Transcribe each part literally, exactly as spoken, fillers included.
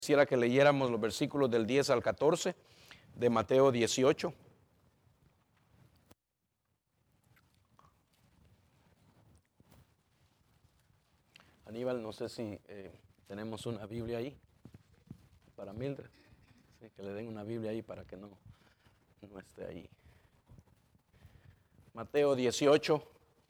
Quisiera que leyéramos los versículos del diez al catorce de Mateo dieciocho. Aníbal, no sé si eh, tenemos una Biblia ahí para Mildred. Sí, que le den una Biblia ahí para que no, no esté ahí. Mateo dieciocho.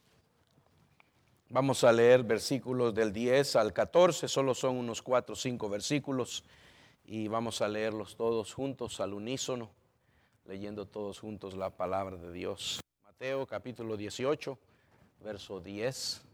Vamos a leer versículos del diez al catorce, solo son unos cuatro o cinco versículos y vamos a leerlos todos juntos al unísono, leyendo todos juntos la palabra de Dios. Mateo capítulo dieciocho, verso diez.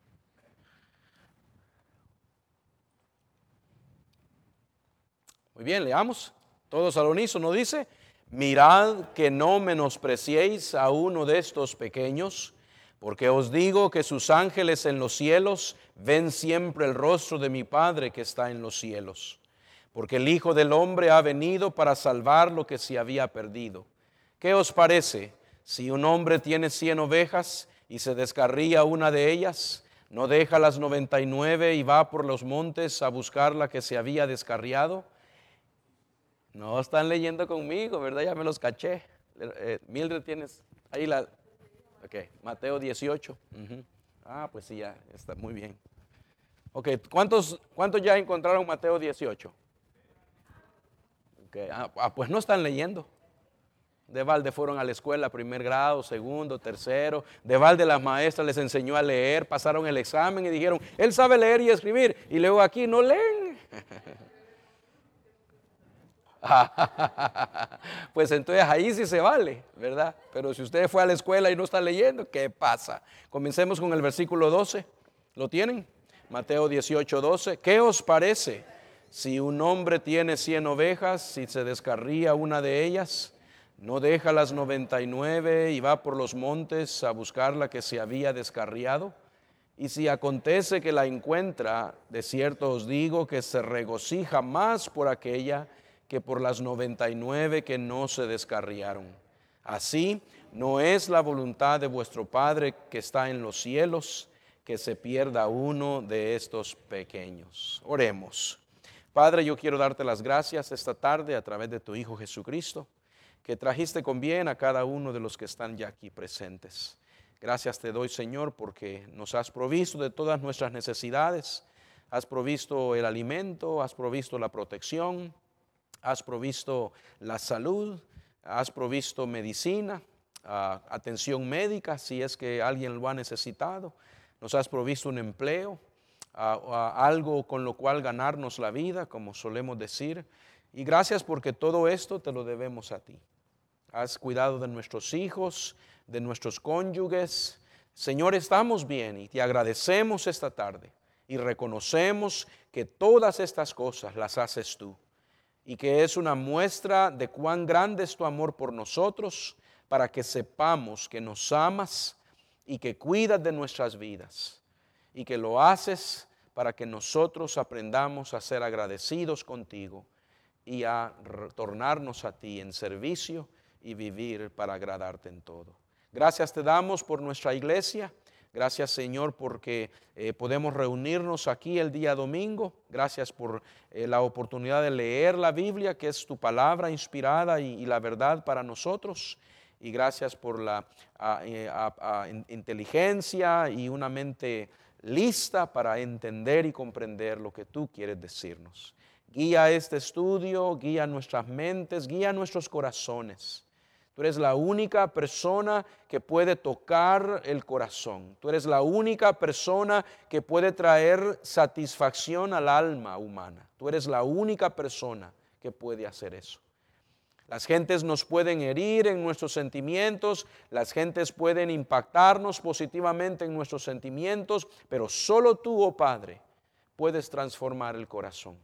Muy bien, leamos. Todos al unísono dice: mirad que no menospreciéis a uno de estos pequeños, porque os digo que sus ángeles en los cielos ven siempre el rostro de mi Padre que está en los cielos. Porque el Hijo del Hombre ha venido para salvar lo que se había perdido. ¿Qué os parece? Si un hombre tiene cien ovejas y se descarría una de ellas, ¿no deja las noventa y nueve y va por los montes a buscar la que se había descarriado? No están leyendo conmigo, ¿verdad? Ya me los caché. Eh, Mildred, tienes ahí la... Ok, Mateo dieciocho. Uh-huh. Ah, pues sí, ya está muy bien. Ok, ¿cuántos, cuántos ya encontraron Mateo dieciocho? Okay. Ah, ah, pues no están leyendo. De balde fueron a la escuela, primer grado, segundo, tercero. De balde las maestras les enseñó a leer, pasaron el examen y dijeron, él sabe leer y escribir. Y luego aquí no leen. Pues entonces ahí sí se vale, ¿verdad? Pero si usted fue a la escuela y no está leyendo, ¿qué pasa? Comencemos con el versículo doce. ¿Lo tienen? Mateo dieciocho, doce. ¿Qué os parece? Si un hombre tiene cien ovejas, si se descarría una de ellas, ¿no deja las noventa y nueve y va por los montes a buscar la que se había descarriado? Y si acontece que la encuentra, de cierto os digo que se regocija más por aquella que por las noventa y nueve que no se descarriaron. Así no es la voluntad de vuestro Padre que está en los cielos, que se pierda uno de estos pequeños. Oremos. Padre, yo quiero darte las gracias esta tarde a través de tu Hijo Jesucristo, que trajiste con bien a cada uno de los que están ya aquí presentes. Gracias te doy, Señor, porque nos has provisto de todas nuestras necesidades. Has provisto el alimento, has provisto la protección, has provisto la salud, has provisto medicina, uh, atención médica si es que alguien lo ha necesitado. Nos has provisto un empleo, uh, uh, algo con lo cual ganarnos la vida, como solemos decir. Y gracias porque todo esto te lo debemos a ti. Has cuidado de nuestros hijos, de nuestros cónyuges. Señor, estamos bien y te agradecemos esta tarde y reconocemos que todas estas cosas las haces tú y que es una muestra de cuán grande es tu amor por nosotros, para que sepamos que nos amas y que cuidas de nuestras vidas y que lo haces para que nosotros aprendamos a ser agradecidos contigo y a retornarnos a ti en servicio y vivir para agradarte en todo. Gracias te damos por nuestra iglesia. Gracias, Señor, porque eh, podemos reunirnos aquí el día domingo. Gracias por eh, la oportunidad de leer la Biblia, que es tu palabra inspirada y, y la verdad para nosotros. Y gracias por la a, a, a, inteligencia y una mente lista para entender y comprender lo que tú quieres decirnos. Guía este estudio, guía nuestras mentes, guía nuestros corazones. Tú eres la única persona que puede tocar el corazón. Tú eres la única persona que puede traer satisfacción al alma humana. Tú eres la única persona que puede hacer eso. Las gentes nos pueden herir en nuestros sentimientos, las gentes pueden impactarnos positivamente en nuestros sentimientos, pero solo tú, oh Padre, puedes transformar el corazón.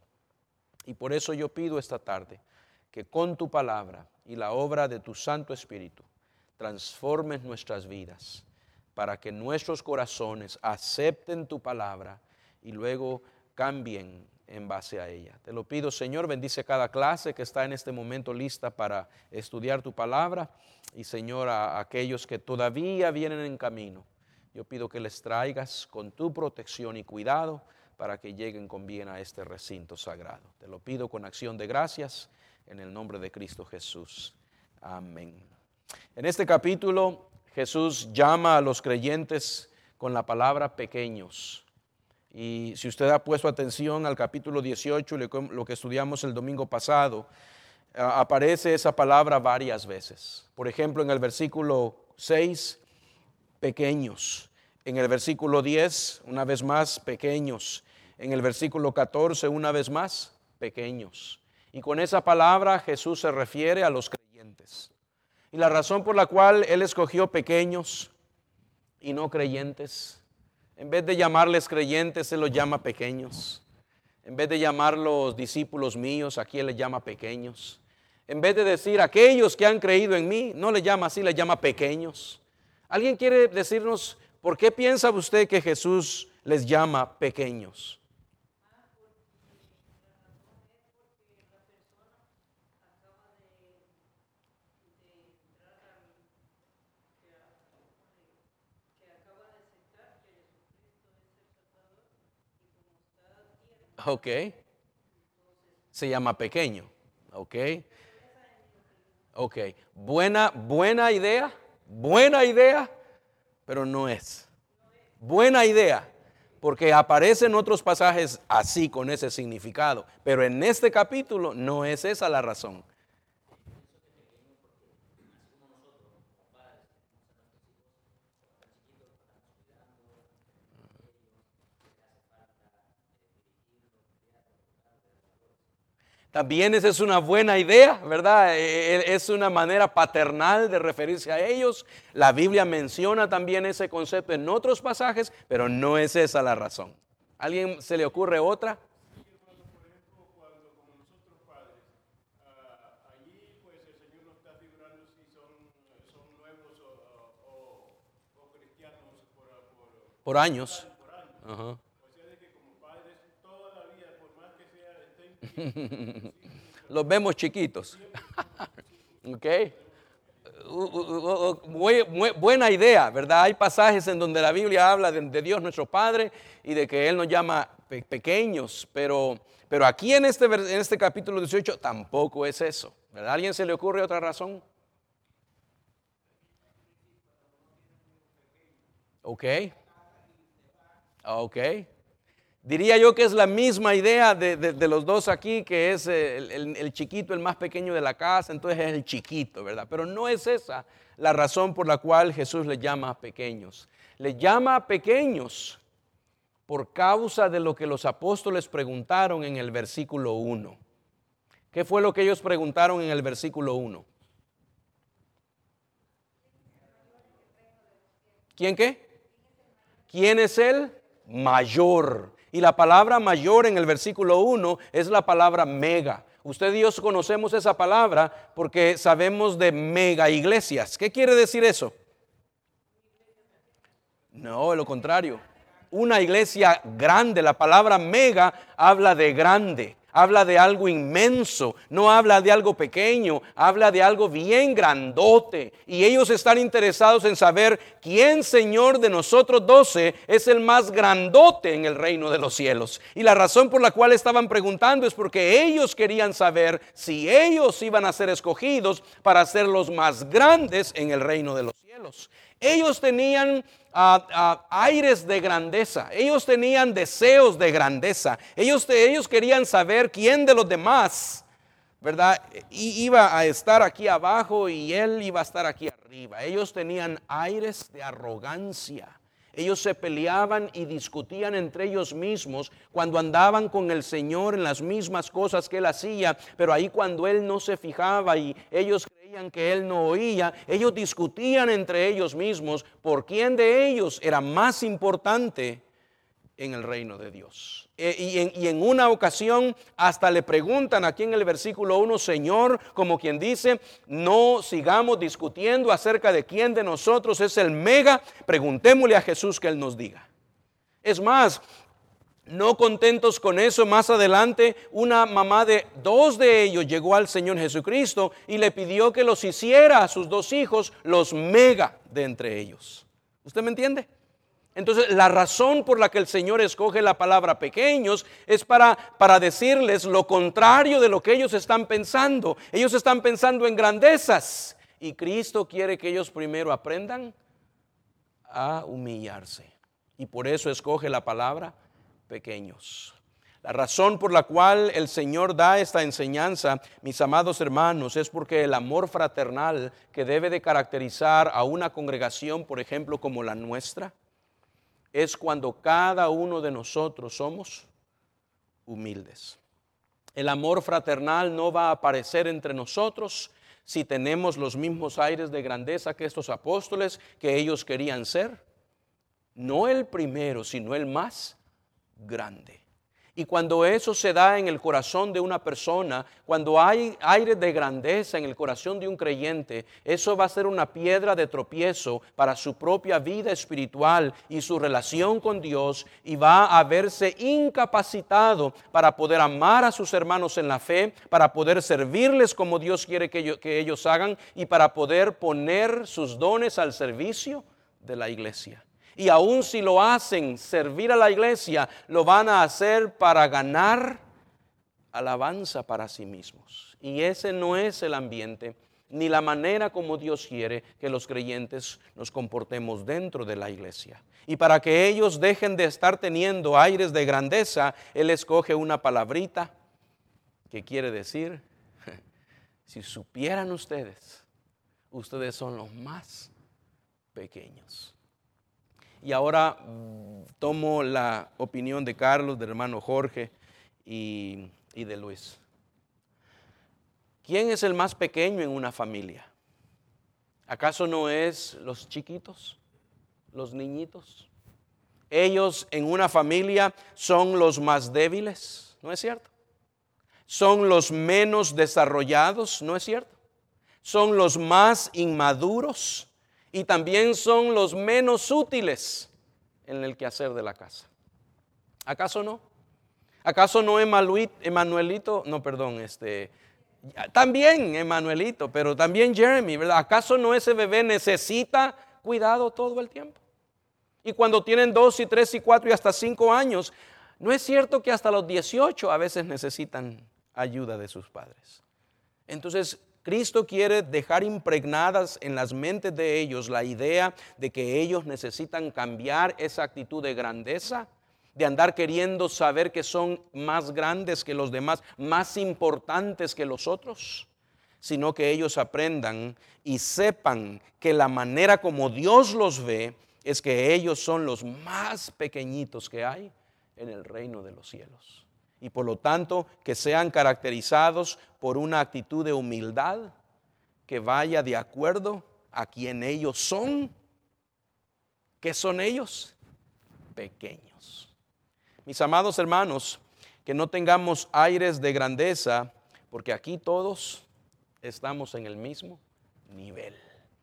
Y por eso yo pido esta tarde que con tu palabra y la obra de tu Santo Espíritu transformes nuestras vidas para que nuestros corazones acepten tu palabra y luego cambien en base a ella. Te lo pido, Señor, bendice cada clase que está en este momento lista para estudiar tu palabra y, Señor, a aquellos que todavía vienen en camino, yo pido que les traigas con tu protección y cuidado para que lleguen con bien a este recinto sagrado. Te lo pido con acción de gracias en el nombre de Cristo Jesús. Amén. En este capítulo Jesús llama a los creyentes con la palabra pequeños. Y si usted ha puesto atención al capítulo dieciocho, lo que estudiamos el domingo pasado, aparece esa palabra varias veces. Por ejemplo, en el versículo seis, pequeños. En el versículo diez, una vez más, pequeños. En el versículo catorce, una vez más, pequeños. Y con esa palabra Jesús se refiere a los creyentes. Y la razón por la cual Él escogió pequeños y no creyentes, en vez de llamarles creyentes, Él los llama pequeños. En vez de llamarlos discípulos míos, aquí Él les llama pequeños. En vez de decir aquellos que han creído en mí, no les llama así, les llama pequeños. ¿Alguien quiere decirnos por qué piensa usted que Jesús les llama pequeños? Ok, se llama pequeño. Ok, ok, buena, buena idea, buena idea, pero no es. Buena idea, porque aparece en otros pasajes así con ese significado, pero en este capítulo no es esa la razón. También esa es una buena idea, ¿verdad? Es una manera paternal de referirse a ellos. La Biblia menciona también ese concepto en otros pasajes, pero no es esa la razón. ¿A alguien se le ocurre otra? Por años. Ajá. Los vemos chiquitos. Ok. Muy, muy buena idea, ¿verdad? Hay pasajes en donde la Biblia habla de, de Dios nuestro Padre y de que Él nos llama pe- pequeños, pero, pero aquí en este, en este capítulo dieciocho tampoco es eso, ¿verdad? ¿A alguien se le ocurre otra razón? Ok. Ok. Diría yo que es la misma idea de, de, de los dos aquí, que es el, el, el chiquito, el más pequeño de la casa, entonces es el chiquito, ¿verdad? Pero no es esa la razón por la cual Jesús les llama pequeños. Les llama pequeños por causa de lo que los apóstoles preguntaron en el versículo uno. ¿Qué fue lo que ellos preguntaron en el versículo uno? ¿Quién qué? ¿Quién es el mayor? Y la palabra mayor en el versículo uno es la palabra mega. Usted y yo conocemos esa palabra porque sabemos de mega iglesias. ¿Qué quiere decir eso? No, lo contrario. Una iglesia grande, la palabra mega habla de grande. Habla de algo inmenso, no habla de algo pequeño, habla de algo bien grandote. Y ellos están interesados en saber quién, Señor, de nosotros doce es el más grandote en el reino de los cielos. Y la razón por la cual estaban preguntando es porque ellos querían saber si ellos iban a ser escogidos para ser los más grandes en el reino de los cielos. Ellos tenían uh, uh, aires de grandeza, ellos tenían deseos de grandeza, ellos, ellos querían saber quién de los demás, ¿verdad? I, iba a estar aquí abajo y él iba a estar aquí arriba. Ellos tenían aires de arrogancia. Ellos se peleaban y discutían entre ellos mismos cuando andaban con el Señor en las mismas cosas que Él hacía, pero ahí cuando Él no se fijaba y ellos creían que Él no oía, ellos discutían entre ellos mismos por quién de ellos era más importante en el reino de Dios. E, y, en, y en una ocasión hasta le preguntan aquí en el versículo uno, Señor, como quien dice, no sigamos discutiendo acerca de quién de nosotros es el mega, preguntémosle a Jesús que Él nos diga. Es más, no contentos con eso, más adelante una mamá de dos de ellos llegó al Señor Jesucristo y le pidió que los hiciera a sus dos hijos los mega de entre ellos. ¿Usted me entiende? Entonces, la razón por la que el Señor escoge la palabra pequeños es para, para decirles lo contrario de lo que ellos están pensando. Ellos están pensando en grandezas y Cristo quiere que ellos primero aprendan a humillarse. Y por eso escoge la palabra pequeños. La razón por la cual el Señor da esta enseñanza, mis amados hermanos, es porque el amor fraternal que debe de caracterizar a una congregación, por ejemplo, como la nuestra, es cuando cada uno de nosotros somos humildes. El amor fraternal no va a aparecer entre nosotros si tenemos los mismos aires de grandeza que estos apóstoles que ellos querían ser. No el primero, sino el más grande. Y cuando eso se da en el corazón de una persona, cuando hay aire de grandeza en el corazón de un creyente, eso va a ser una piedra de tropiezo para su propia vida espiritual y su relación con Dios, y va a verse incapacitado para poder amar a sus hermanos en la fe, para poder servirles como Dios quiere que ellos, que ellos hagan, y para poder poner sus dones al servicio de la iglesia. Y aun si lo hacen servir a la iglesia, lo van a hacer para ganar alabanza para sí mismos. Y ese no es el ambiente ni la manera como Dios quiere que los creyentes nos comportemos dentro de la iglesia. Y para que ellos dejen de estar teniendo aires de grandeza, Él escoge una palabrita que quiere decir, si supieran ustedes, ustedes son los más pequeños. Y ahora tomo la opinión de Carlos, del hermano Jorge y, y de Luis. ¿Quién es el más pequeño en una familia? ¿Acaso no es los chiquitos, los niñitos? Ellos en una familia son los más débiles, ¿no es cierto? Son los menos desarrollados, ¿no es cierto? Son los más inmaduros. Y también son los menos útiles en el quehacer de la casa. ¿Acaso no? ¿Acaso no Emanuelito? No, perdón, este, también Emanuelito, pero también Jeremy, ¿verdad? ¿Acaso no ese bebé necesita cuidado todo el tiempo? Y cuando tienen dos y tres y cuatro y hasta cinco años, ¿no es cierto que hasta los dieciocho a veces necesitan ayuda de sus padres? Entonces, Cristo quiere dejar impregnadas en las mentes de ellos la idea de que ellos necesitan cambiar esa actitud de grandeza, de andar queriendo saber que son más grandes que los demás, más importantes que los otros, sino que ellos aprendan y sepan que la manera como Dios los ve es que ellos son los más pequeñitos que hay en el reino de los cielos. Y por lo tanto, que sean caracterizados por una actitud de humildad que vaya de acuerdo a quien ellos son. ¿Qué son ellos? Pequeños. Mis amados hermanos, que no tengamos aires de grandeza, porque aquí todos estamos en el mismo nivel.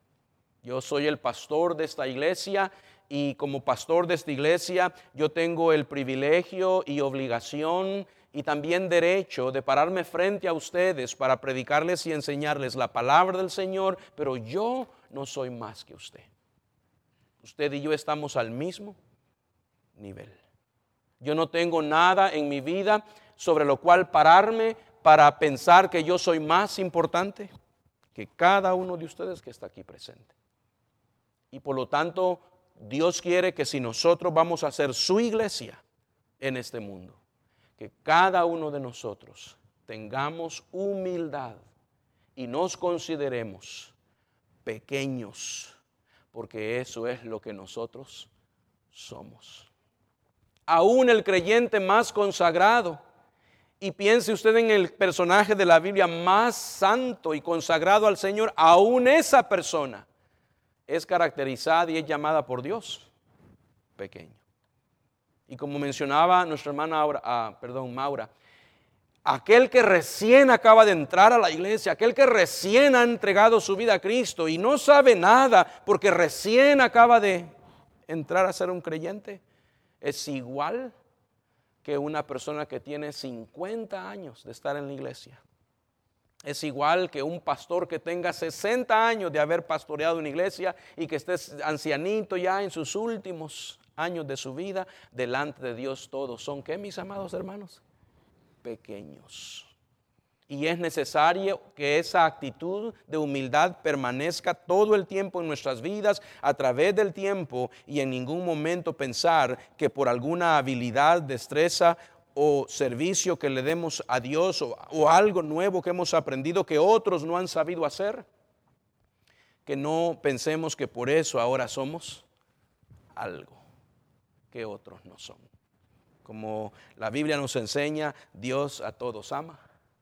Yo soy el pastor de esta iglesia. Y como pastor de esta iglesia, yo tengo el privilegio y obligación y también derecho de pararme frente a ustedes para predicarles y enseñarles la palabra del Señor, pero yo no soy más que usted. Usted y yo estamos al mismo nivel. Yo no tengo nada en mi vida sobre lo cual pararme para pensar que yo soy más importante que cada uno de ustedes que está aquí presente. Y por lo tanto, Dios quiere que si nosotros vamos a hacer su iglesia en este mundo, que cada uno de nosotros tengamos humildad y nos consideremos pequeños, porque eso es lo que nosotros somos. Aún el creyente más consagrado, y piense usted en el personaje de la Biblia más santo y consagrado al Señor, aún esa persona es caracterizada y es llamada por Dios pequeño. Y como mencionaba nuestra hermana Aura, ah, perdón, Maura, aquel que recién acaba de entrar a la iglesia, aquel que recién ha entregado su vida a Cristo y no sabe nada porque recién acaba de entrar a ser un creyente, es igual que una persona que tiene cincuenta años de estar en la iglesia. Es igual que un pastor que tenga sesenta años de haber pastoreado una iglesia y que esté ancianito ya en sus últimos años de su vida, delante de Dios todos son, ¿qué, mis amados hermanos? Pequeños. Y es necesario que esa actitud de humildad permanezca todo el tiempo en nuestras vidas, a través del tiempo, y en ningún momento pensar que por alguna habilidad, destreza o servicio que le demos a Dios o, o algo nuevo que hemos aprendido que otros no han sabido hacer, que no pensemos que por eso ahora somos algo que otros no son. Como la Biblia nos enseña, Dios a todos ama,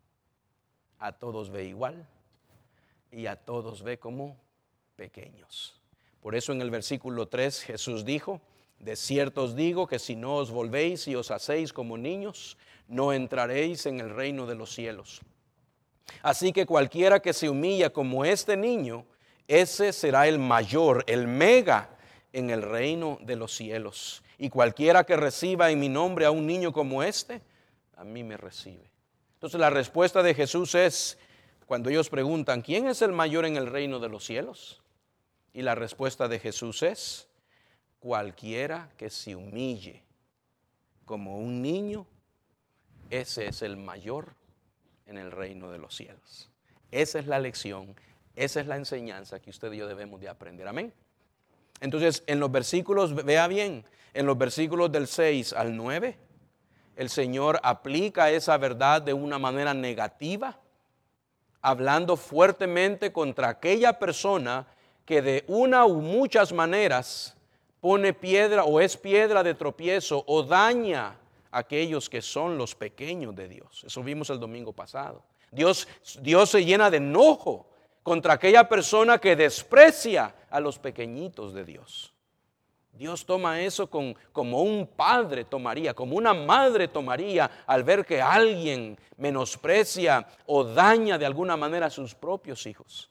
a todos ve igual y a todos ve como pequeños. Por eso en el versículo tres Jesús dijo: de cierto os digo que si no os volvéis y os hacéis como niños, no entraréis en el reino de los cielos. Así que cualquiera que se humilla como este niño, ese será el mayor, el mega en el reino de los cielos. Y cualquiera que reciba en mi nombre a un niño como este, a mí me recibe. Entonces la respuesta de Jesús es, cuando ellos preguntan, ¿quién es el mayor en el reino de los cielos? Y la respuesta de Jesús es, cualquiera que se humille como un niño, ese es el mayor en el reino de los cielos. Esa es la lección, esa es la enseñanza que usted y yo debemos de aprender. Amén. Entonces, en los versículos, vea bien, en los versículos del seis al nueve, el Señor aplica esa verdad de una manera negativa, hablando fuertemente contra aquella persona que de una u muchas maneras pone piedra o es piedra de tropiezo o daña a aquellos que son los pequeños de Dios. Eso vimos el domingo pasado. Dios, Dios se llena de enojo contra aquella persona que desprecia a los pequeñitos de Dios. Dios toma eso con, como un padre tomaría, como una madre tomaría al ver que alguien menosprecia o daña de alguna manera a sus propios hijos.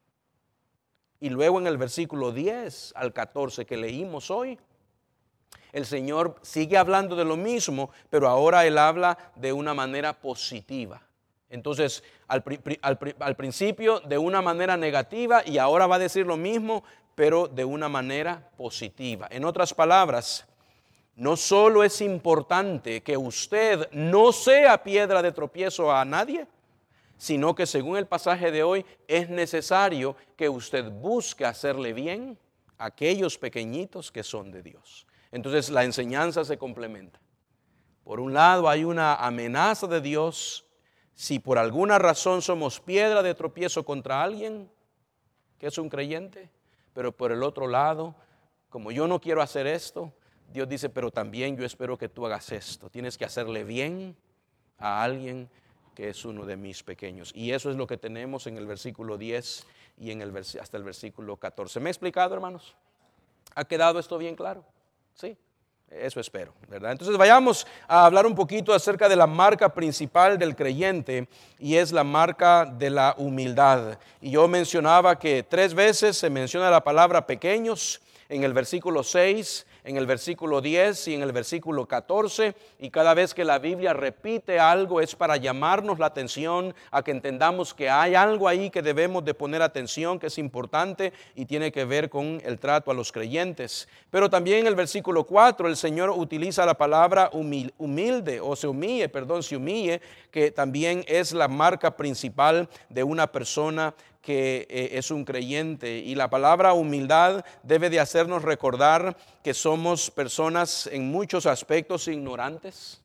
Y luego en el versículo diez al catorce que leímos hoy, el Señor sigue hablando de lo mismo, pero ahora Él habla de una manera positiva. Entonces, al, al, al principio de una manera negativa y ahora va a decir lo mismo, pero de una manera positiva. En otras palabras, no solo es importante que usted no sea piedra de tropiezo a nadie, sino que según el pasaje de hoy es necesario que usted busque hacerle bien a aquellos pequeñitos que son de Dios. Entonces la enseñanza se complementa. Por un lado hay una amenaza de Dios. Si por alguna razón somos piedra de tropiezo contra alguien que es un creyente, pero por el otro lado, como yo no quiero hacer esto, Dios dice, pero también yo espero que tú hagas esto. Tienes que hacerle bien a alguien que es uno de mis pequeños. Y eso es lo que tenemos en el versículo diez y en el vers- hasta el versículo catorce. ¿Me he explicado, hermanos? ¿Ha quedado esto bien claro? Sí. Eso espero, ¿verdad? Entonces vayamos a hablar un poquito acerca de la marca principal del creyente, y es la marca de la humildad. Y yo mencionaba que tres veces se menciona la palabra pequeños, en el versículo seis, en el versículo diez y en el versículo catorce, y cada vez que la Biblia repite algo es para llamarnos la atención a que entendamos que hay algo ahí que debemos de poner atención, que es importante y tiene que ver con el trato a los creyentes. Pero también en el versículo cuatro el Señor utiliza la palabra humil, humilde o se humille, perdón, se humille, que también es la marca principal de una persona que eh, es un creyente. Y la palabra humildad debe de hacernos recordar que somos personas en muchos aspectos ignorantes,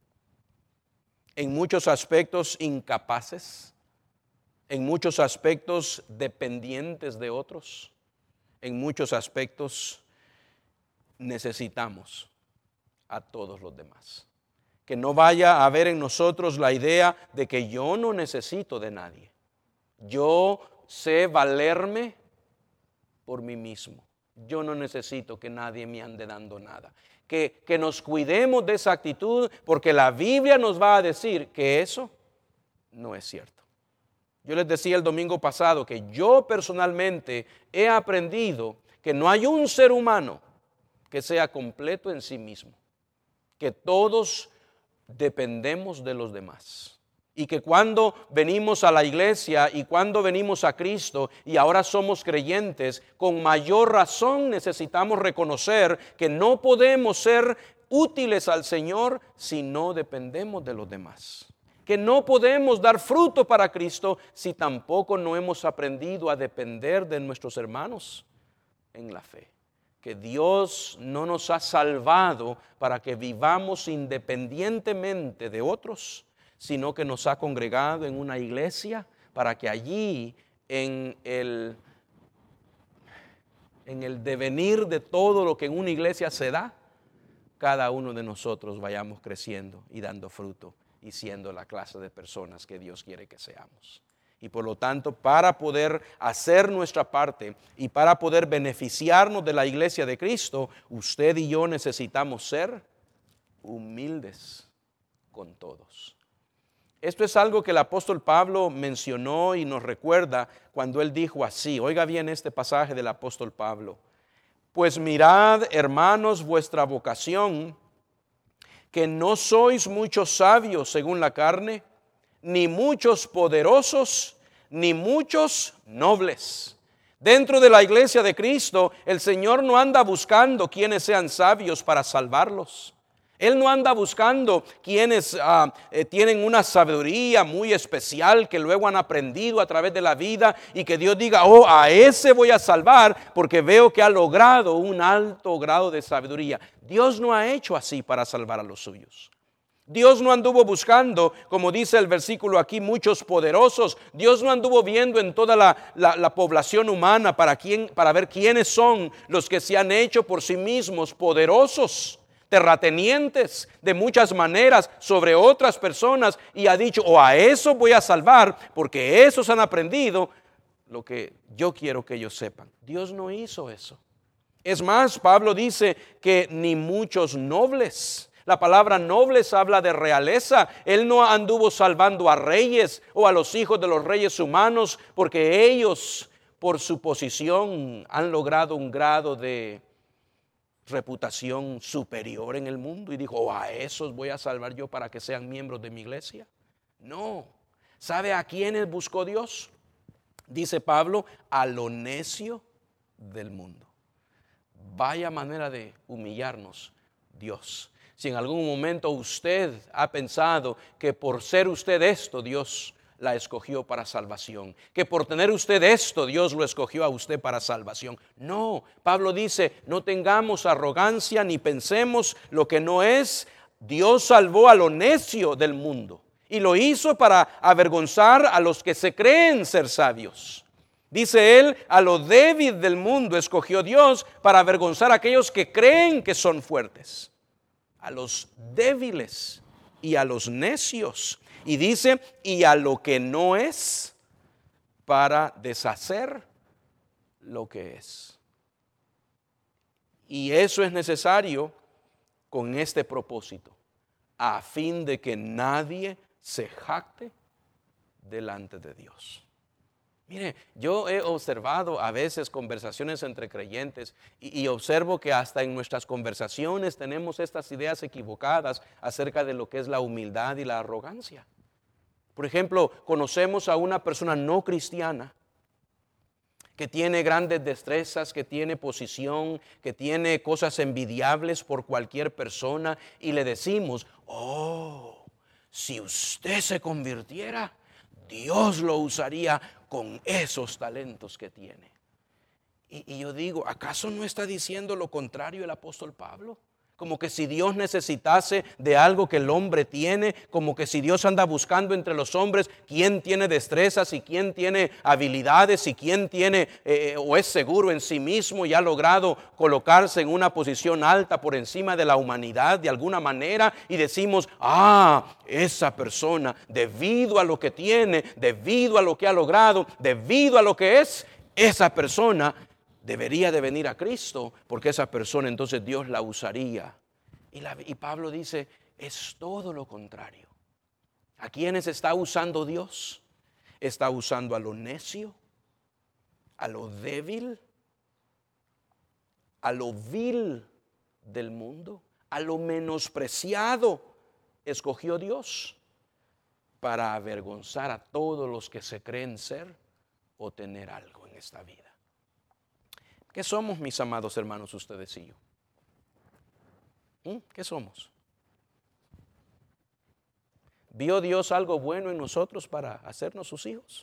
en muchos aspectos incapaces, en muchos aspectos dependientes de otros, en muchos aspectos necesitamos a todos los demás. Que no vaya a haber en nosotros la idea de que yo no necesito de nadie. Yo sé valerme por mí mismo. Yo no necesito que nadie me ande dando nada. Que, que nos cuidemos de esa actitud, porque la Biblia nos va a decir que eso no es cierto. Yo les decía el domingo pasado que yo personalmente he aprendido que no hay un ser humano que sea completo en sí mismo, que todos dependemos de los demás. Y que cuando venimos a la iglesia y cuando venimos a Cristo y ahora somos creyentes, con mayor razón necesitamos reconocer que no podemos ser útiles al Señor si no dependemos de los demás. Que no podemos dar fruto para Cristo si tampoco no hemos aprendido a depender de nuestros hermanos en la fe. Que Dios no nos ha salvado para que vivamos independientemente de otros, sino que nos ha congregado en una iglesia para que allí en el, en el devenir de todo lo que en una iglesia se da, cada uno de nosotros vayamos creciendo y dando fruto y siendo la clase de personas que Dios quiere que seamos. Y por lo tanto, para poder hacer nuestra parte y para poder beneficiarnos de la iglesia de Cristo, usted y yo necesitamos ser humildes con todos. Esto es algo que el apóstol Pablo mencionó y nos recuerda cuando él dijo así. Oiga bien este pasaje del apóstol Pablo. Pues mirad, hermanos, vuestra vocación, que no sois muchos sabios según la carne, ni muchos poderosos, ni muchos nobles. Dentro de la iglesia de Cristo, el Señor no anda buscando quienes sean sabios para salvarlos. Él no anda buscando quienes uh, eh, tienen una sabiduría muy especial que luego han aprendido a través de la vida y que Dios diga, oh, a ese voy a salvar porque veo que ha logrado un alto grado de sabiduría. Dios no ha hecho así para salvar a los suyos. Dios no anduvo buscando, como dice el versículo aquí, muchos poderosos. Dios no anduvo viendo en toda la, la, la población humana para, quién, para ver quiénes son los que se han hecho por sí mismos poderosos, terratenientes de muchas maneras sobre otras personas, y ha dicho, o a eso voy a salvar porque esos han aprendido lo que yo quiero que ellos sepan. Dios no hizo eso. Es más, Pablo dice que ni muchos nobles. La palabra nobles habla de realeza. Él no anduvo salvando a reyes o a los hijos de los reyes humanos porque ellos por su posición han logrado un grado de reputación superior en el mundo y dijo, oh, a esos voy a salvar yo para que sean miembros de mi iglesia. No. ¿Sabe a quiénes buscó Dios? Dice Pablo, a lo necio del mundo. Vaya manera de humillarnos Dios. Si en algún momento usted ha pensado que por ser usted esto, Dios la escogió para salvación, que por tener usted esto, Dios lo escogió a usted para salvación. No, Pablo dice, no tengamos arrogancia ni pensemos lo que no es. Dios salvó a lo necio del mundo y lo hizo para avergonzar a los que se creen ser sabios. Dice él, a lo débil del mundo escogió Dios para avergonzar a aquellos que creen que son fuertes, a los débiles y a los necios. Y dice, y a lo que no es, para deshacer lo que es. Y eso es necesario con este propósito, a fin de que nadie se jacte delante de Dios. Mire, yo he observado a veces conversaciones entre creyentes y, y observo que hasta en nuestras conversaciones tenemos estas ideas equivocadas acerca de lo que es la humildad y la arrogancia. Por ejemplo, conocemos a una persona no cristiana que tiene grandes destrezas, que tiene posición, que tiene cosas envidiables por cualquier persona y le decimos, oh, si usted se convirtiera, Dios lo usaría con esos talentos que tiene. Y, y yo digo, ¿acaso no está diciendo lo contrario el apóstol Pablo? Como que si Dios necesitase de algo que el hombre tiene, como que si Dios anda buscando entre los hombres quién tiene destrezas y quién tiene habilidades y quién tiene eh, o es seguro en sí mismo y ha logrado colocarse en una posición alta por encima de la humanidad de alguna manera y decimos, ah, esa persona debido a lo que tiene, debido a lo que ha logrado, debido a lo que es, esa persona debería de venir a Cristo porque esa persona entonces Dios la usaría. Y, la, y Pablo dice, es todo lo contrario. ¿A quiénes está usando Dios? Está usando a lo necio, a lo débil, a lo vil del mundo, a lo menospreciado. Escogió Dios para avergonzar a todos los que se creen ser o tener algo en esta vida. ¿Qué somos, mis amados hermanos, ustedes y yo? ¿Mm? ¿Qué somos? ¿Vio Dios algo bueno en nosotros para hacernos sus hijos?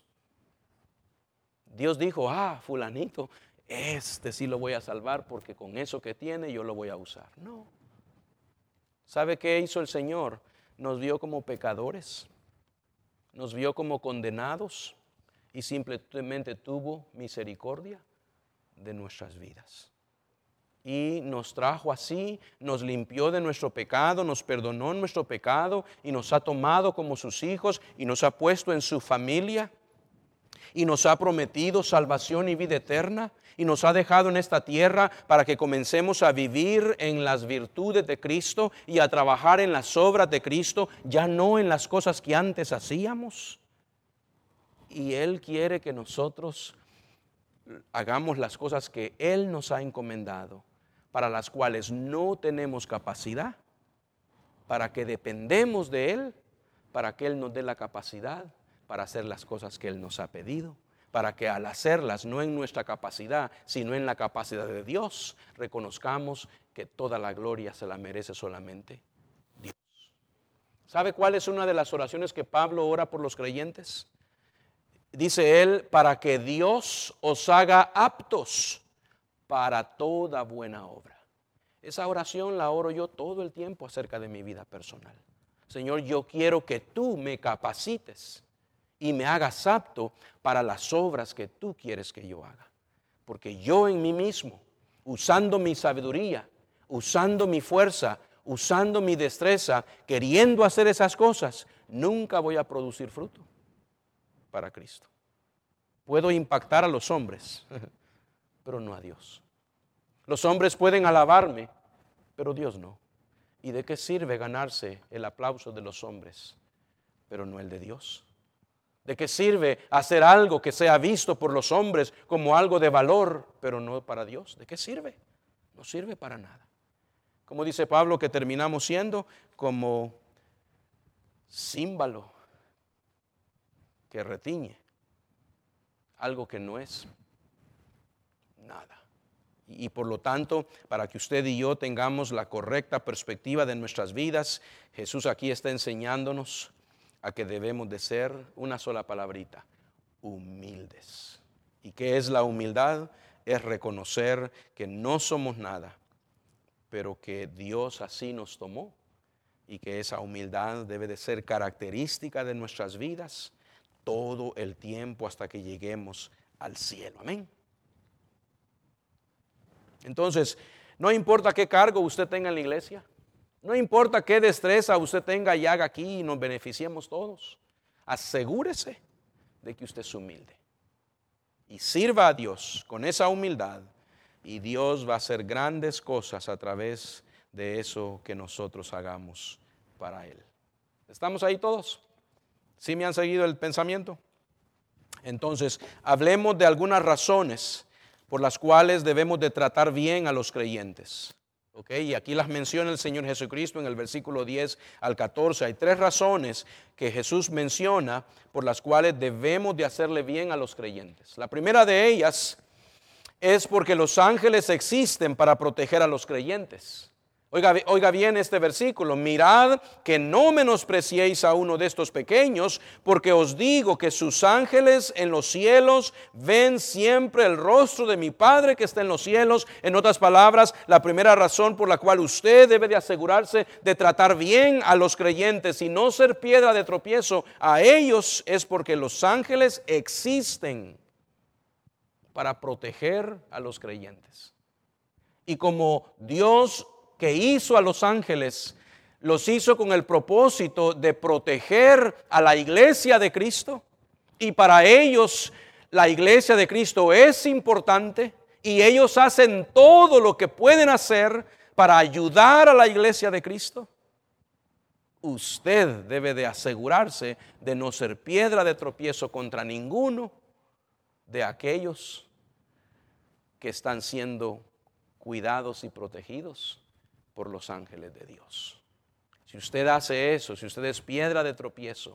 Dios dijo, ah, fulanito, este sí lo voy a salvar porque con eso que tiene yo lo voy a usar. No. ¿Sabe qué hizo el Señor? Nos vio como pecadores, nos vio como condenados y simplemente tuvo misericordia de nuestras vidas. Y nos trajo así, nos limpió de nuestro pecado, nos perdonó nuestro pecado y nos ha tomado como sus hijos y nos ha puesto en su familia y nos ha prometido salvación y vida eterna y nos ha dejado en esta tierra para que comencemos a vivir en las virtudes de Cristo y a trabajar en las obras de Cristo, ya no en las cosas que antes hacíamos. Y Él quiere que nosotros hagamos las cosas que Él nos ha encomendado, para las cuales no tenemos capacidad, para que dependemos de Él, para que Él nos dé la capacidad para hacer las cosas que Él nos ha pedido, para que al hacerlas, no en nuestra capacidad, sino en la capacidad de Dios, reconozcamos que toda la gloria se la merece solamente Dios. ¿Sabe cuál es una de las oraciones que Pablo ora por los creyentes? Dice él, para que Dios os haga aptos para toda buena obra. Esa oración la oro yo todo el tiempo acerca de mi vida personal. Señor, yo quiero que tú me capacites y me hagas apto para las obras que tú quieres que yo haga. Porque yo en mí mismo, usando mi sabiduría, usando mi fuerza, usando mi destreza, queriendo hacer esas cosas, nunca voy a producir fruto para Cristo. Puedo impactar a los hombres, pero no a Dios. Los hombres pueden alabarme, pero Dios no. ¿Y de qué sirve ganarse el aplauso de los hombres, pero no el de Dios? ¿De qué sirve hacer algo que sea visto por los hombres como algo de valor, pero no para Dios? ¿De qué sirve? No sirve para nada. Como dice Pablo, que terminamos siendo como címbalo que retiñe algo que no es nada. Y por lo tanto, para que usted y yo tengamos la correcta perspectiva de nuestras vidas, Jesús aquí está enseñándonos a que debemos de ser, una sola palabrita, humildes. ¿Y qué es la humildad? Es reconocer que no somos nada, pero que Dios así nos tomó y que esa humildad debe de ser característica de nuestras vidas todo el tiempo hasta que lleguemos al cielo. Amén. Entonces, no importa qué cargo usted tenga en la iglesia, no importa qué destreza usted tenga y haga aquí y nos beneficiemos todos, asegúrese de que usted es humilde y sirva a Dios con esa humildad y Dios va a hacer grandes cosas a través de eso que nosotros hagamos para Él. ¿Estamos ahí todos? ¿Sí me han seguido el pensamiento? Entonces, hablemos de algunas razones por las cuales debemos de tratar bien a los creyentes. ¿Ok? Y aquí las menciona el Señor Jesucristo en el versículo diez al catorce. Hay tres razones que Jesús menciona por las cuales debemos de hacerle bien a los creyentes. La primera de ellas es porque los ángeles existen para proteger a los creyentes. Oiga, oiga bien este versículo, mirad que no menospreciéis a uno de estos pequeños, porque os digo que sus ángeles en los cielos ven siempre el rostro de mi Padre que está en los cielos. En otras palabras, la primera razón por la cual usted debe de asegurarse de tratar bien a los creyentes y no ser piedra de tropiezo a ellos es porque los ángeles existen para proteger a los creyentes. Y como Dios que hizo a los ángeles, los hizo con el propósito de proteger a la iglesia de Cristo. Y para ellos la iglesia de Cristo es importante y ellos hacen todo lo que pueden hacer para ayudar a la iglesia de Cristo. Usted debe de asegurarse de no ser piedra de tropiezo contra ninguno de aquellos que están siendo cuidados y protegidos por los ángeles de Dios. Si usted hace eso, si usted es piedra de tropiezo,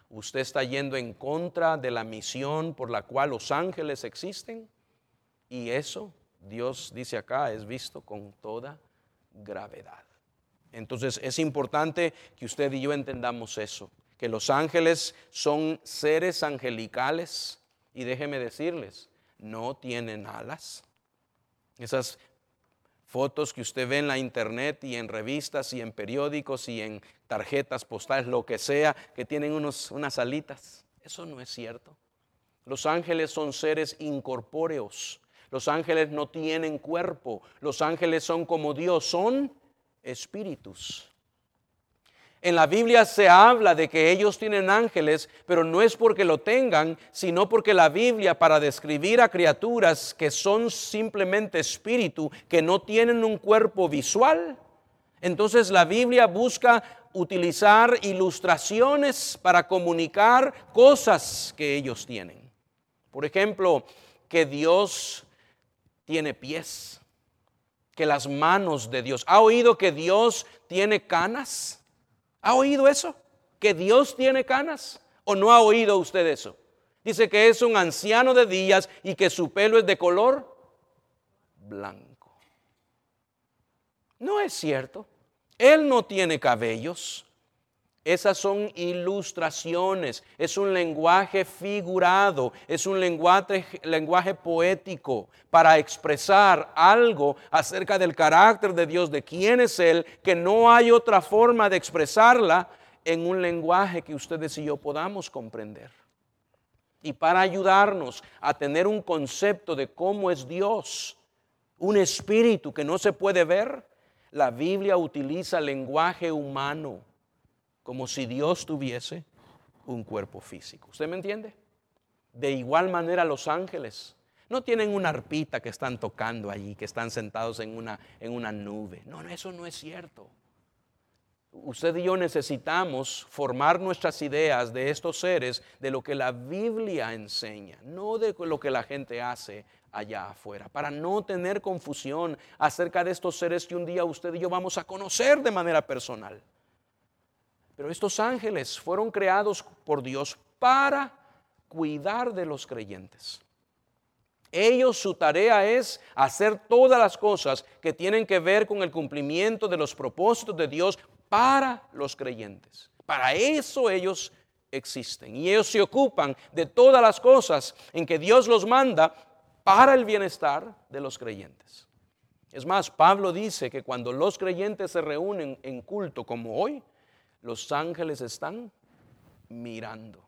usted está yendo en contra de la misión por la cual los ángeles existen. Y eso, Dios dice acá, es visto con toda gravedad. Entonces es importante que usted y yo entendamos eso, que los ángeles son seres angelicales y déjeme decirles, no tienen alas. Esas fotos que usted ve en la internet y en revistas y en periódicos y en tarjetas postales, lo que sea, que tienen unos, unas alitas, eso no es cierto. Los ángeles son seres incorpóreos. Los ángeles no tienen cuerpo. Los ángeles son como Dios, son espíritus. En la Biblia se habla de que ellos tienen ángeles, pero no es porque lo tengan, sino porque la Biblia, para describir a criaturas que son simplemente espíritu, que no tienen un cuerpo visual, entonces la Biblia busca utilizar ilustraciones para comunicar cosas que ellos tienen. Por ejemplo, que Dios tiene pies, que las manos de Dios. ¿Ha oído que Dios tiene canas? ¿Ha oído eso? ¿Que Dios tiene canas? ¿O no ha oído usted eso? Dice que es un anciano de días y que su pelo es de color blanco. No es cierto. Él no tiene cabellos. Esas son ilustraciones, es un lenguaje figurado, es un lenguaje, lenguaje poético para expresar algo acerca del carácter de Dios, de quién es Él, que no hay otra forma de expresarla en un lenguaje que ustedes y yo podamos comprender. Y para ayudarnos a tener un concepto de cómo es Dios, un espíritu que no se puede ver, la Biblia utiliza lenguaje humano, como si Dios tuviese un cuerpo físico. ¿Usted me entiende? De igual manera los ángeles no tienen una arpita que están tocando allí, que están sentados en una, en una nube. No, no, eso no es cierto. Usted y yo necesitamos formar nuestras ideas de estos seres, de lo que la Biblia enseña, no de lo que la gente hace allá afuera, para no tener confusión acerca de estos seres que un día usted y yo vamos a conocer de manera personal. Pero estos ángeles fueron creados por Dios para cuidar de los creyentes. Ellos, su tarea es hacer todas las cosas que tienen que ver con el cumplimiento de los propósitos de Dios para los creyentes. Para eso ellos existen. Y ellos se ocupan de todas las cosas en que Dios los manda para el bienestar de los creyentes. Es más, Pablo dice que cuando los creyentes se reúnen en culto como hoy, los ángeles están mirando,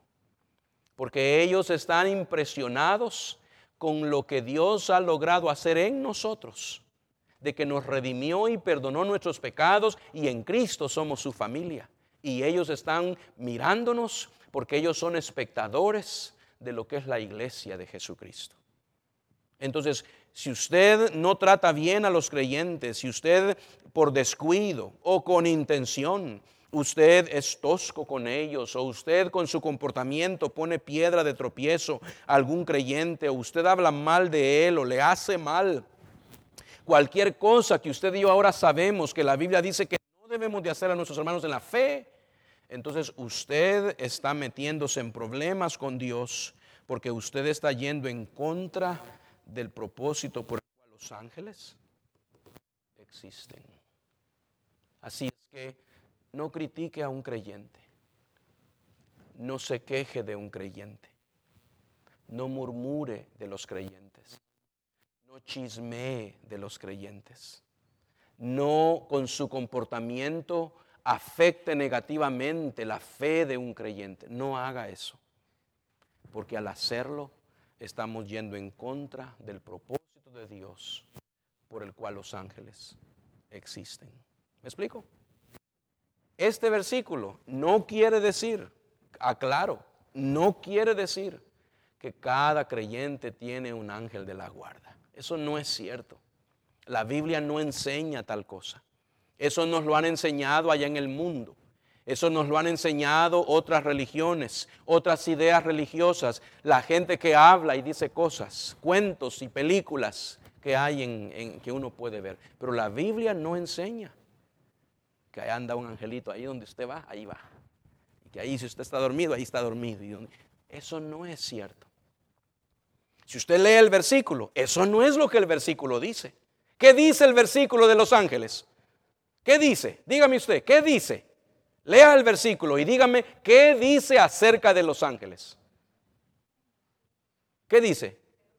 porque ellos están impresionados con lo que Dios ha logrado hacer en nosotros, de que nos redimió y perdonó nuestros pecados y en Cristo somos su familia. Y ellos están mirándonos porque ellos son espectadores de lo que es la iglesia de Jesucristo. Entonces, si usted no trata bien a los creyentes, si usted por descuido o con intención, usted es tosco con ellos, o usted con su comportamiento pone piedra de tropiezo a algún creyente, o usted habla mal de él o le hace mal, cualquier cosa que usted y yo ahora sabemos que la Biblia dice que no debemos de hacer a nuestros hermanos en la fe, entonces usted está metiéndose en problemas con Dios, porque usted está yendo en contra del propósito por el cual los ángeles existen. Así es que no critique a un creyente, no se queje de un creyente, no murmure de los creyentes, no chismee de los creyentes, no con su comportamiento afecte negativamente la fe de un creyente. No haga eso, porque al hacerlo estamos yendo en contra del propósito de Dios por el cual los ángeles existen. ¿Me explico? Este versículo no quiere decir, aclaro, no quiere decir que cada creyente tiene un ángel de la guarda. Eso no es cierto. La Biblia no enseña tal cosa. Eso nos lo han enseñado allá en el mundo. Eso nos lo han enseñado otras religiones, otras ideas religiosas. La gente que habla y dice cosas, cuentos y películas que hay en, en que uno puede ver. Pero la Biblia no enseña que ahí anda un angelito, ahí donde usted va, ahí va. Y que ahí si usted está dormido, ahí está dormido. Y eso no es cierto. Si usted lee el versículo, eso no es lo que el versículo dice. ¿Qué dice el versículo de los ángeles? ¿Qué dice? Dígame usted, ¿qué dice? Lea el versículo y dígame qué dice acerca de los ángeles. ¿Qué dice?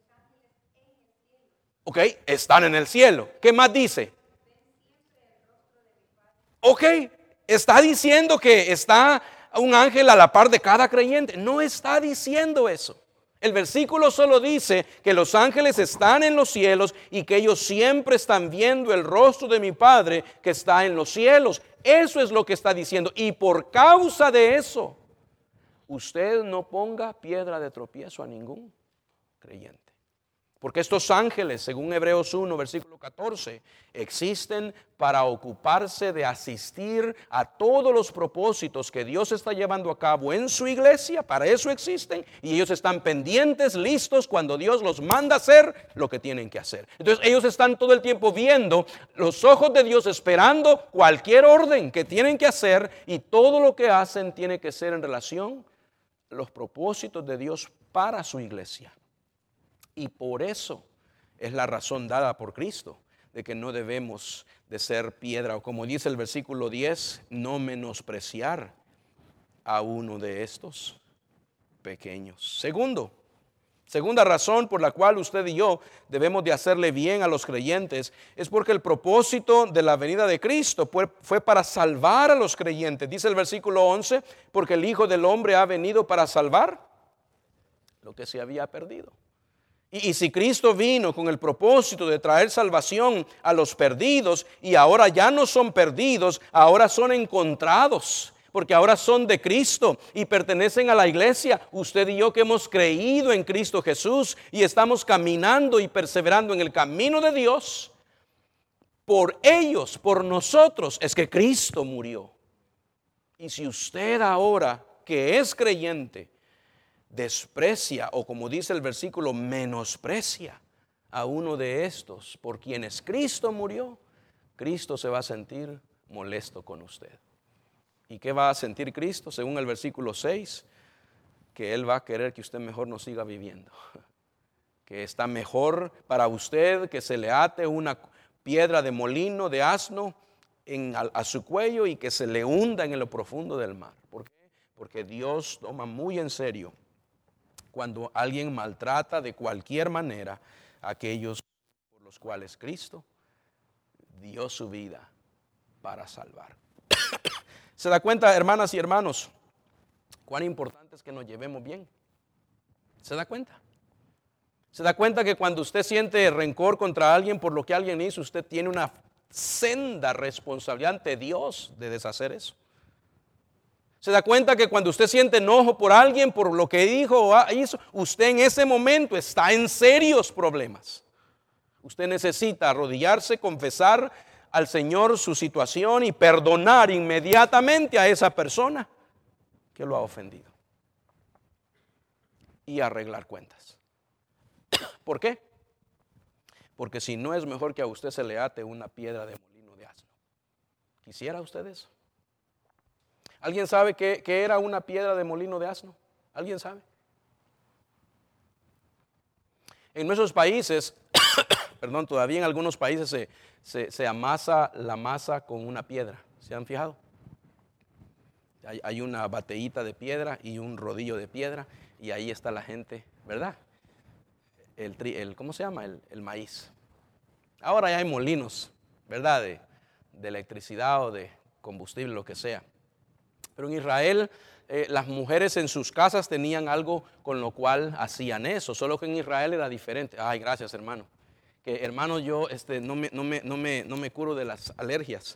Ok, están en el cielo. ¿Qué más dice? Ok, está diciendo que está un ángel a la par de cada creyente. No está diciendo eso. El versículo solo dice que los ángeles están en los cielos y que ellos siempre están viendo el rostro de mi Padre que está en los cielos. Eso es lo que está diciendo. Y por causa de eso, usted no ponga piedra de tropiezo a ningún creyente. Porque estos ángeles, según Hebreos uno, versículo catorce, existen para ocuparse de asistir a todos los propósitos que Dios está llevando a cabo en su iglesia. Para eso existen. Y ellos están pendientes, listos, cuando Dios los manda a hacer lo que tienen que hacer. Entonces ellos están todo el tiempo viendo los ojos de Dios, esperando cualquier orden que tienen que hacer. Y todo lo que hacen tiene que ser en relación a los propósitos de Dios para su iglesia. Y por eso es la razón dada por Cristo de que no debemos de ser piedra, o como dice el versículo diez, no menospreciar a uno de estos pequeños. Segundo, segunda razón por la cual usted y yo debemos de hacerle bien a los creyentes es porque el propósito de la venida de Cristo fue, fue para salvar a los creyentes. Dice el versículo once, porque el Hijo del Hombre ha venido para salvar lo que se había perdido. Y, y si Cristo vino con el propósito de traer salvación a los perdidos y ahora ya no son perdidos, ahora son encontrados, porque ahora son de Cristo y pertenecen a la iglesia, usted y yo que hemos creído en Cristo Jesús y estamos caminando y perseverando en el camino de Dios, por ellos, por nosotros, es que Cristo murió. Y si usted ahora que es creyente, desprecia, o como dice el versículo, menosprecia a uno de estos por quienes Cristo murió, Cristo se va a sentir molesto con usted. ¿Y qué va a sentir Cristo? Según el versículo seis, que Él va a querer que usted mejor no siga viviendo, que está mejor para usted que se le ate una piedra de molino de asno en, a, a su cuello y que se le hunda en lo profundo del mar. ¿Por qué? Porque Dios toma muy en serio cuando alguien maltrata de cualquier manera a aquellos por los cuales Cristo dio su vida para salvar. ¿Se da cuenta, hermanas y hermanos, cuán importante es que nos llevemos bien? ¿Se da cuenta? ¿Se da cuenta que cuando usted siente rencor contra alguien por lo que alguien hizo, usted tiene una senda responsabilidad ante Dios de deshacer eso? ¿Se da cuenta que cuando usted siente enojo por alguien, por lo que dijo o hizo, usted en ese momento está en serios problemas? Usted necesita arrodillarse, confesar al Señor su situación y perdonar inmediatamente a esa persona que lo ha ofendido. Y arreglar cuentas. ¿Por qué? Porque si no, es mejor que a usted se le ate una piedra de molino de asno. ¿Quisiera usted eso? ¿Alguien sabe qué, qué era una piedra de molino de asno? ¿Alguien sabe? En nuestros países, perdón, todavía en algunos países se, se, se amasa la masa con una piedra. ¿Se han fijado? Hay, hay una bateíta de piedra y un rodillo de piedra y ahí está la gente, ¿verdad? El, el, ¿Cómo se llama? El, el maíz. Ahora ya hay molinos, ¿verdad? De, de electricidad o de combustible, lo que sea. Pero en Israel eh, las mujeres en sus casas tenían algo con lo cual hacían eso, solo que en Israel era diferente. Ay, gracias, hermano. Que hermano, yo este, no, me, no, me, no, me, no me curo de las alergias.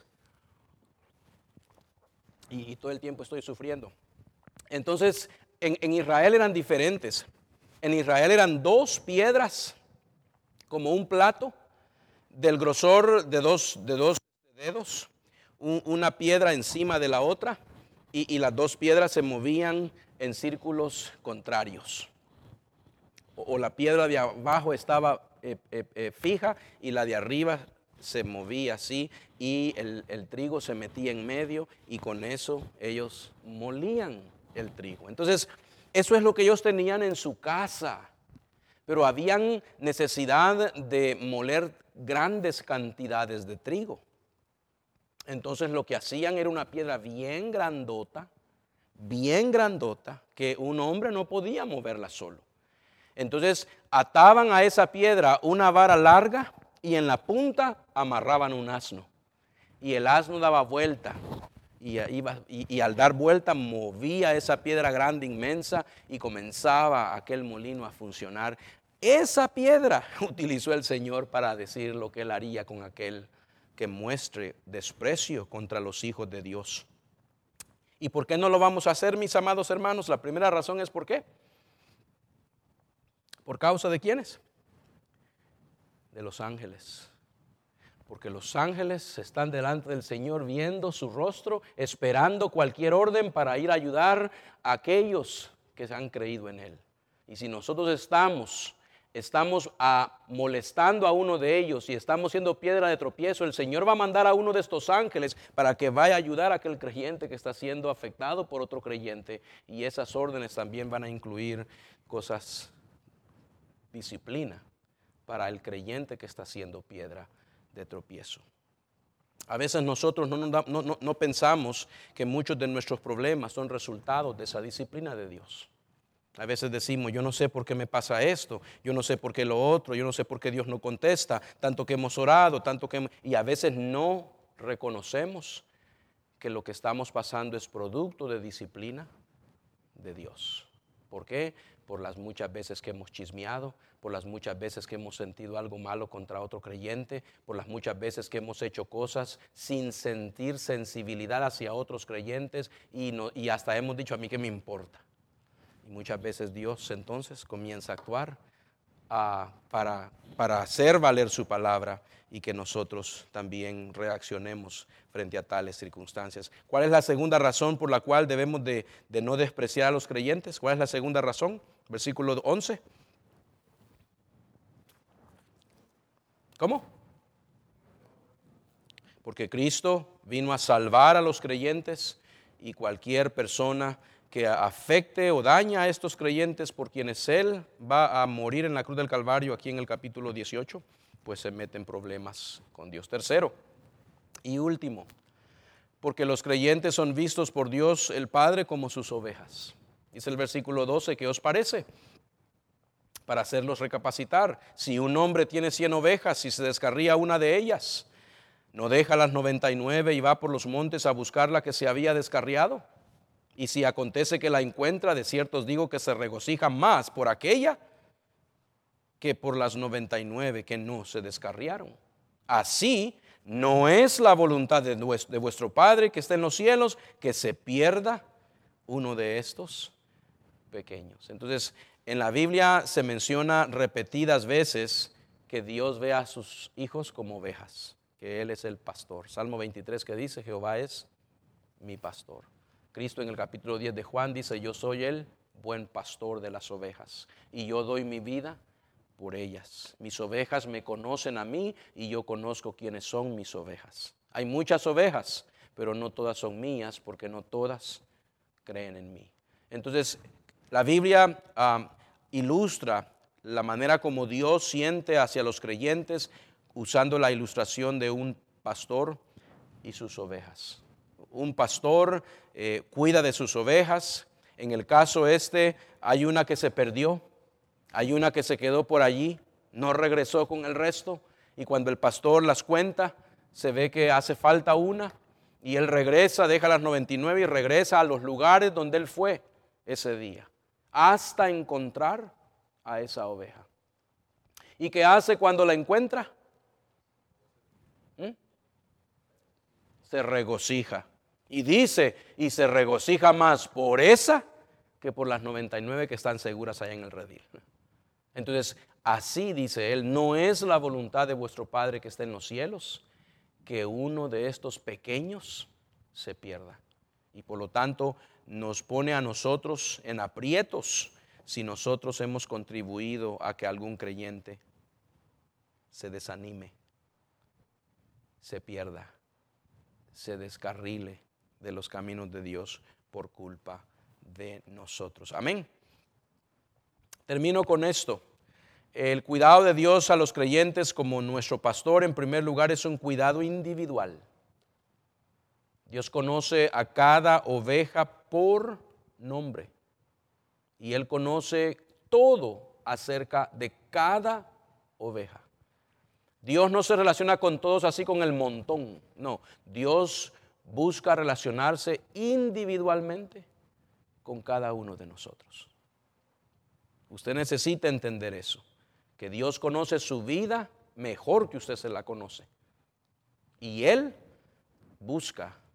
Y, y todo el tiempo estoy sufriendo. Entonces, en, en Israel eran diferentes. En Israel eran dos piedras, como un plato, del grosor de dos, de dos dedos, un, una piedra encima de la otra. Y, y las dos piedras se movían en círculos contrarios. O, o la piedra de abajo estaba eh, eh, eh, fija y la de arriba se movía así y el, el trigo se metía en medio y con eso ellos molían el trigo. Entonces, eso es lo que ellos tenían en su casa, pero habían necesidad de moler grandes cantidades de trigo. Entonces lo que hacían era una piedra bien grandota, bien grandota, que un hombre no podía moverla solo. Entonces ataban a esa piedra una vara larga y en la punta amarraban un asno. Y el asno daba vuelta y, iba, y, y al dar vuelta movía esa piedra grande, inmensa, y comenzaba aquel molino a funcionar. Esa piedra utilizó el Señor para decir lo que Él haría con aquel que muestre desprecio contra los hijos de Dios. ¿Y por qué no lo vamos a hacer, mis amados hermanos? La primera razón es ¿por qué? ¿Por causa de quiénes? De los ángeles. Porque los ángeles están delante del Señor viendo su rostro, esperando cualquier orden para ir a ayudar a aquellos que han creído en Él. Y si nosotros estamos, estamos a, molestando a uno de ellos y estamos siendo piedra de tropiezo, el Señor va a mandar a uno de estos ángeles para que vaya a ayudar a aquel creyente que está siendo afectado por otro creyente. Y esas órdenes también van a incluir cosas, disciplina para el creyente que está siendo piedra de tropiezo. A veces nosotros no, no, no, no pensamos que muchos de nuestros problemas son resultados de esa disciplina de Dios. A veces decimos, yo no sé por qué me pasa esto, yo no sé por qué lo otro, yo no sé por qué Dios no contesta, tanto que hemos orado, tanto que hemos... Y a veces no reconocemos que lo que estamos pasando es producto de disciplina de Dios. ¿Por qué? Por las muchas veces que hemos chismeado, por las muchas veces que hemos sentido algo malo contra otro creyente, por las muchas veces que hemos hecho cosas sin sentir sensibilidad hacia otros creyentes y, no, y hasta hemos dicho, a mí qué me importa. Y muchas veces Dios entonces comienza a actuar uh, para, para hacer valer su palabra y que nosotros también reaccionemos frente a tales circunstancias. ¿Cuál es la segunda razón por la cual debemos de, de no despreciar a los creyentes? ¿Cuál es la segunda razón? Versículo once. ¿Cómo? Porque Cristo vino a salvar a los creyentes y cualquier persona que afecte o daña a estos creyentes por quienes Él va a morir en la cruz del Calvario, aquí en el capítulo dieciocho, pues se mete en problemas con Dios. Tercero y último, porque los creyentes son vistos por Dios el Padre como sus ovejas. Dice el versículo doce, ¿qué os parece? Para hacerlos recapacitar, si un hombre tiene cien ovejas y se descarría una de ellas, ¿no deja las noventa y nueve y va por los montes a buscar la que se había descarriado? Y si acontece que la encuentra, de cierto os digo que se regocija más por aquella que por las noventa y nueve que no se descarriaron. Así no es la voluntad de vuestro Padre que está en los cielos que se pierda uno de estos pequeños. Entonces, en la Biblia se menciona repetidas veces que Dios ve a sus hijos como ovejas, que Él es el pastor. Salmo veintitrés que dice, Jehová es mi pastor. Cristo en el capítulo diez de Juan dice, yo soy el buen pastor de las ovejas y yo doy mi vida por ellas. Mis ovejas me conocen a mí y yo conozco quiénes son mis ovejas. Hay muchas ovejas, pero no todas son mías porque no todas creen en mí. Entonces, la Biblia uh, ilustra la manera como Dios siente hacia los creyentes usando la ilustración de un pastor y sus ovejas. Un pastor eh, cuida de sus ovejas. En el caso este, hay una que se perdió, hay una que se quedó por allí, no regresó con el resto, y cuando el pastor las cuenta, se ve que hace falta una, y él regresa, deja las noventa y nueve y regresa a los lugares donde él fue ese día, hasta encontrar a esa oveja. ¿Y qué hace cuando la encuentra? ¿Mm? Se regocija. Y dice, y se regocija más por esa que por las noventa y nueve que están seguras allá en el redil. Entonces, así dice él, no es la voluntad de vuestro Padre que está en los cielos que uno de estos pequeños se pierda. Y por lo tanto, nos pone a nosotros en aprietos si nosotros hemos contribuido a que algún creyente se desanime se pierda, se descarrile de los caminos de Dios por culpa de nosotros. Amén. Termino con esto. El cuidado de Dios a los creyentes como nuestro pastor, en primer lugar, es un cuidado individual. Dios conoce a cada oveja por nombre y Él conoce todo acerca de cada oveja. Dios no se relaciona con todos así con el montón, no. Dios busca relacionarse individualmente con cada uno de nosotros. Usted necesita entender eso, que Dios conoce su vida mejor que usted se la conoce. Y Él busca